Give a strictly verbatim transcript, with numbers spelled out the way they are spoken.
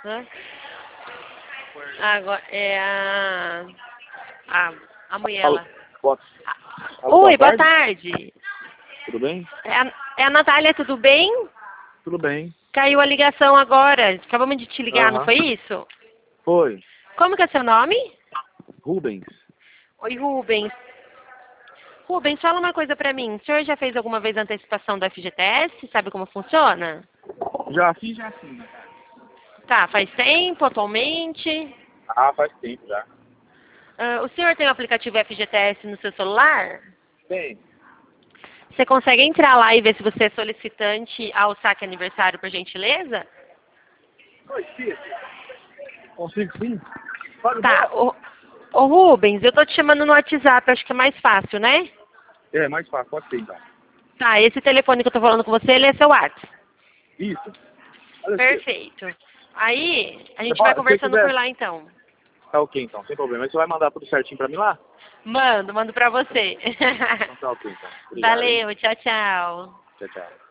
Hã? Agora, é a... A, a mulher Alô, lá. boa, Ah, alô, oi, boa boa tarde. tarde. Tudo bem? É a, é a Natália, tudo bem? Tudo bem. Caiu a ligação agora. Acabamos de te ligar, não Aham. foi isso? Foi. Como que é seu nome? Rubens. Oi, Rubens. Rubens, fala uma coisa pra mim. O senhor já fez alguma vez a antecipação do F G T S? Sabe como funciona? Já fiz, já sim, né? Tá, faz tempo, atualmente? Ah, faz tempo já. Ah, o senhor tem o aplicativo F G T S no seu celular? Tem. Você consegue entrar lá e ver se você é solicitante ao saque aniversário, por gentileza? Oi, filho. Consigo sim? Pode Tá, embora. ô, ô Rubens, eu tô te chamando no WhatsApp, acho que é mais fácil, né? É, mais fácil, pode ser então. Tá, esse telefone que eu tô falando com você, ele é seu WhatsApp. Isso. Olha, filho. Perfeito. Aí, a Você gente vai pode- se você conversando por quiser. lá então. Tá ok então, sem problema. Mas você vai mandar tudo certinho pra mim lá? Mando, mando pra você. Então tá ok então. Obrigado, hein? Valeu, tchau, tchau. Tchau, tchau.